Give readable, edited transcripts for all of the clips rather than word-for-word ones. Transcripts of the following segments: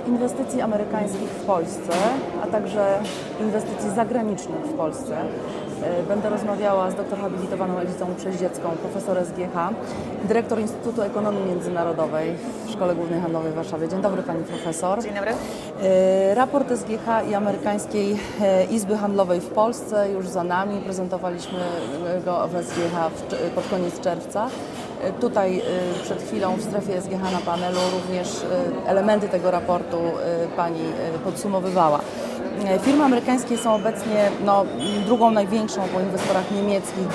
inwestycji amerykańskich w Polsce, a także inwestycji zagranicznych w Polsce będę rozmawiała z doktor habilitowaną Elizą Przeździecką, profesor SGH, dyrektor Instytutu Ekonomii Międzynarodowej w Szkole Głównej Handlowej w Warszawie. Dzień dobry Pani Profesor. Dzień dobry. Raport SGH i Amerykańskiej Izby Handlowej w Polsce już za nami. Prezentowaliśmy go w SGH pod koniec czerwca. Tutaj przed chwilą w strefie SGH na panelu również elementy tego raportu Pani podsumowywała. Firmy amerykańskie są obecnie drugą największą po inwestorach niemieckich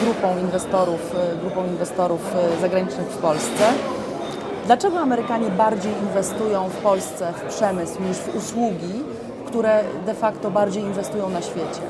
grupą inwestorów zagranicznych w Polsce. Dlaczego Amerykanie bardziej inwestują w Polsce w przemysł niż w usługi, które de facto bardziej inwestują na świecie?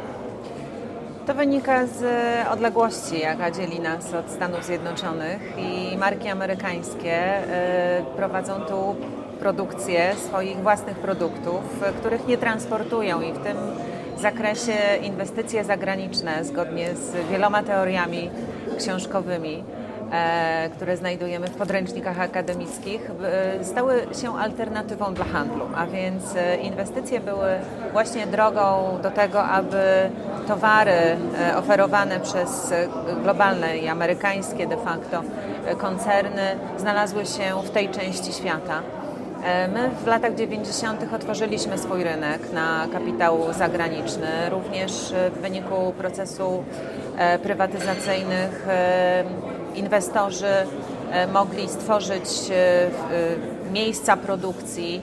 To wynika z odległości, jaka dzieli nas od Stanów Zjednoczonych, i marki amerykańskie prowadzą tu produkcję swoich własnych produktów, których nie transportują, i w tym zakresie inwestycje zagraniczne, zgodnie z wieloma teoriami książkowymi, które znajdujemy w podręcznikach akademickich, stały się alternatywą dla handlu, a więc inwestycje były właśnie drogą do tego, aby towary oferowane przez globalne i amerykańskie de facto koncerny znalazły się w tej części świata. My w latach 90. otworzyliśmy swój rynek na kapitał zagraniczny, również w wyniku procesu prywatyzacyjnych inwestorzy mogli stworzyć miejsca produkcji,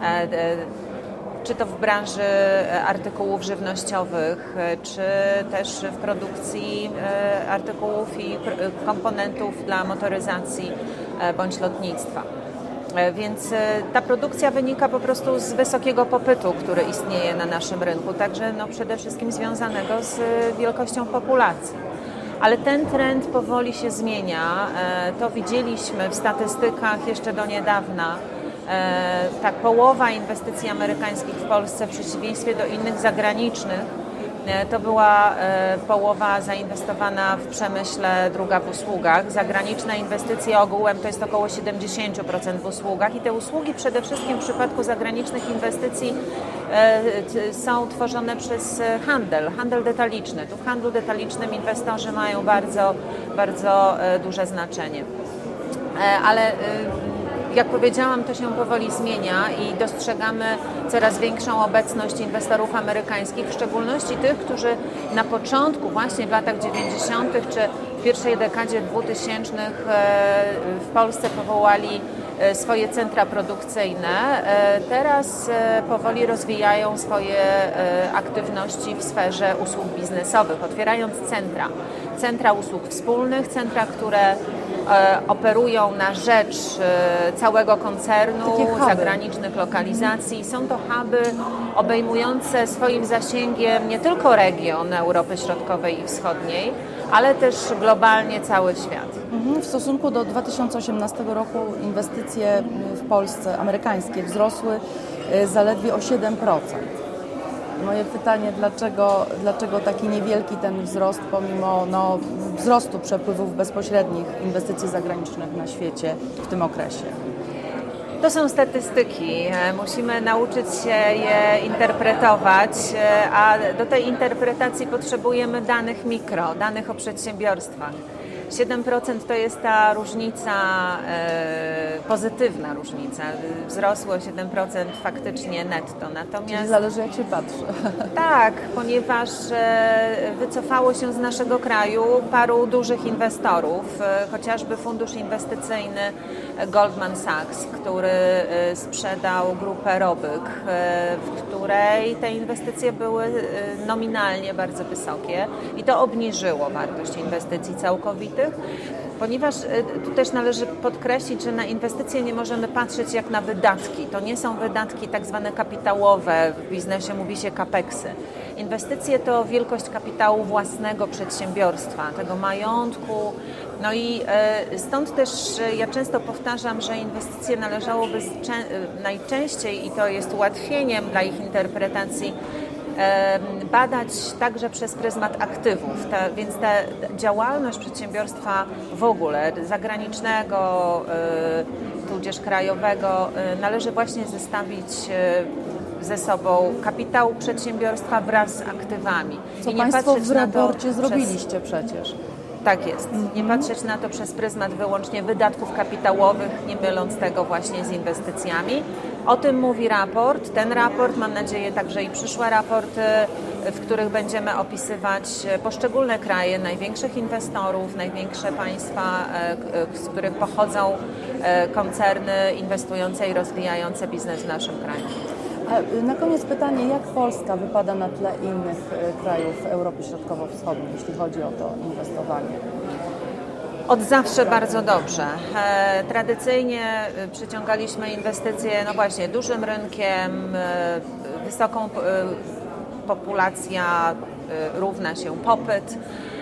czy to w branży artykułów żywnościowych, czy też w produkcji artykułów i komponentów dla motoryzacji bądź lotnictwa. Więc ta produkcja wynika po prostu z wysokiego popytu, który istnieje na naszym rynku, także przede wszystkim związanego z wielkością populacji. Ale ten trend powoli się zmienia. To widzieliśmy w statystykach jeszcze do niedawna. Tak, połowa inwestycji amerykańskich w Polsce, w przeciwieństwie do innych zagranicznych, to była połowa zainwestowana w przemyśle, druga w usługach. Zagraniczne inwestycje ogółem to jest około 70% w usługach, i te usługi przede wszystkim w przypadku zagranicznych inwestycji są tworzone przez handel detaliczny. Tu w handlu detalicznym inwestorzy mają bardzo, bardzo duże znaczenie. Ale jak powiedziałam, to się powoli zmienia i dostrzegamy coraz większą obecność inwestorów amerykańskich, w szczególności tych, którzy na początku, właśnie w latach 90. czy w pierwszej dekadzie 2000 w Polsce powołali swoje centra produkcyjne. Teraz powoli rozwijają swoje aktywności w sferze usług biznesowych, otwierając centra usług wspólnych, centra, które operują na rzecz całego koncernu, zagranicznych lokalizacji. Są to huby obejmujące swoim zasięgiem nie tylko region Europy Środkowej i Wschodniej, ale też globalnie cały świat. W stosunku do 2018 roku inwestycje w Polsce amerykańskie wzrosły zaledwie o 7%. Moje pytanie, dlaczego taki niewielki ten wzrost, pomimo wzrostu przepływów bezpośrednich inwestycji zagranicznych na świecie w tym okresie? To są statystyki. Musimy nauczyć się je interpretować, a do tej interpretacji potrzebujemy danych mikro, danych o przedsiębiorstwach. 7% to jest ta różnica, pozytywna różnica. Wzrosło 7% faktycznie netto. Natomiast czyli zależy, jak się patrzy. Tak, ponieważ wycofało się z naszego kraju paru dużych inwestorów, chociażby fundusz inwestycyjny Goldman Sachs, który sprzedał grupę Robyg, w której te inwestycje były nominalnie bardzo wysokie, i to obniżyło wartość inwestycji całkowitych. Ponieważ tu też należy podkreślić, że na inwestycje nie możemy patrzeć jak na wydatki. To nie są wydatki tak zwane kapitałowe, w biznesie mówi się capeksy. Inwestycje to wielkość kapitału własnego przedsiębiorstwa, tego majątku. No i stąd też ja często powtarzam, że inwestycje należałoby najczęściej, i to jest ułatwieniem dla ich interpretacji, badać także przez pryzmat aktywów, więc ta działalność przedsiębiorstwa w ogóle zagranicznego, tudzież krajowego, należy właśnie zestawić ze sobą kapitał przedsiębiorstwa wraz z aktywami. Co I nie Państwo patrzeć w na to raporcie zrobiliście przecież. Tak jest. Nie patrzeć na to przez pryzmat wyłącznie wydatków kapitałowych, nie myląc tego właśnie z inwestycjami. O tym mówi raport. Ten raport, mam nadzieję także i przyszłe raporty, w których będziemy opisywać poszczególne kraje, największych inwestorów, największe państwa, z których pochodzą koncerny inwestujące i rozwijające biznes w naszym kraju. A na koniec pytanie, jak Polska wypada na tle innych krajów Europy Środkowo-Wschodniej, jeśli chodzi o to inwestowanie? Od zawsze bardzo dobrze. Tradycyjnie przyciągaliśmy inwestycje, no właśnie, dużym rynkiem, wysoką populacja równa się popyt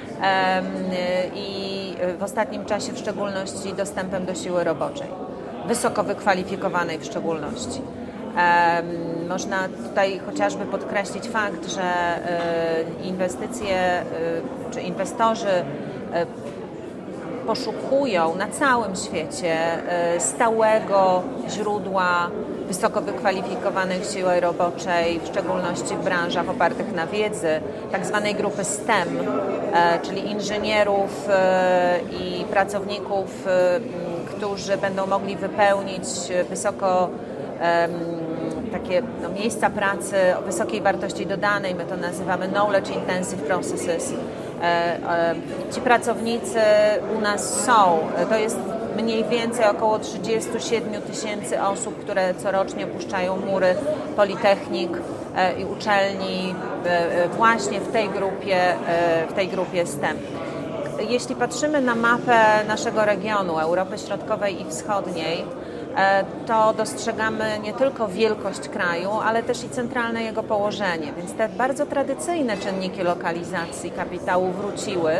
i w ostatnim czasie w szczególności dostępem do siły roboczej, wysoko wykwalifikowanej w szczególności. Można tutaj chociażby podkreślić fakt, że inwestycje czy inwestorzy poszukują na całym świecie stałego źródła wysoko wykwalifikowanych siły roboczej, w szczególności w branżach opartych na wiedzy, tak zwanej grupy STEM, czyli inżynierów i pracowników, którzy będą mogli wypełnić wysoko takie miejsca pracy o wysokiej wartości dodanej, my to nazywamy Knowledge Intensive Processes. Ci pracownicy u nas są, to jest mniej więcej około 37 000 osób, które corocznie opuszczają mury politechnik i uczelni właśnie w tej grupie STEM. Jeśli patrzymy na mapę naszego regionu, Europy Środkowej i Wschodniej, to dostrzegamy nie tylko wielkość kraju, ale też i centralne jego położenie. Więc te bardzo tradycyjne czynniki lokalizacji kapitału wróciły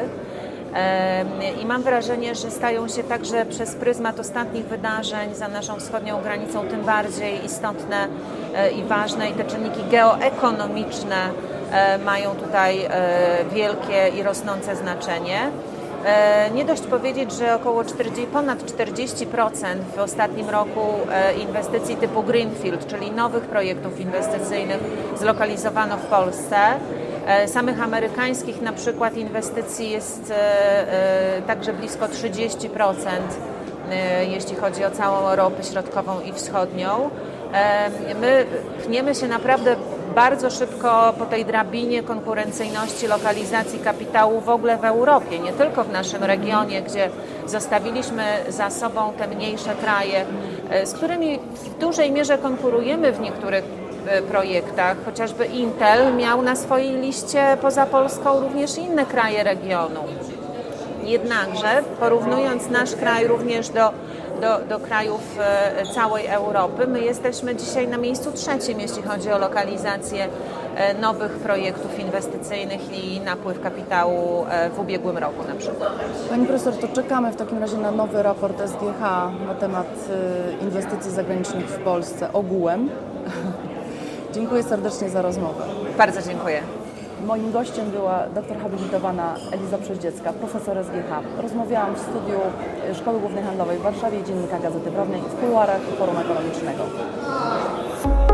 i mam wrażenie, że stają się także przez pryzmat ostatnich wydarzeń za naszą wschodnią granicą tym bardziej istotne i ważne i te czynniki geoekonomiczne mają tutaj wielkie i rosnące znaczenie. Nie dość powiedzieć, że ponad 40% w ostatnim roku inwestycji typu Greenfield, czyli nowych projektów inwestycyjnych, zlokalizowano w Polsce. Samych amerykańskich na przykład inwestycji jest także blisko 30%, jeśli chodzi o całą Europę Środkową i Wschodnią. My pchniemy się naprawdę bardzo szybko po tej drabinie konkurencyjności lokalizacji kapitału w ogóle w Europie, nie tylko w naszym regionie, gdzie zostawiliśmy za sobą te mniejsze kraje, z którymi w dużej mierze konkurujemy w niektórych projektach. Chociażby Intel miał na swojej liście poza Polską również inne kraje regionu. Jednakże porównując nasz kraj również do krajów całej Europy, my jesteśmy dzisiaj na miejscu 3, jeśli chodzi o lokalizację nowych projektów inwestycyjnych i napływ kapitału w ubiegłym roku na przykład. Pani profesor, to czekamy w takim razie na nowy raport SGH na temat inwestycji zagranicznych w Polsce ogółem. Dziękuję serdecznie za rozmowę. Bardzo dziękuję. Moim gościem była doktor habilitowana Eliza Przeździecka, profesor SGH. Rozmawiałam w studiu Szkoły Głównej Handlowej w Warszawie, Dziennika Gazety Prawnej w kuluarach Forum Ekonomicznego.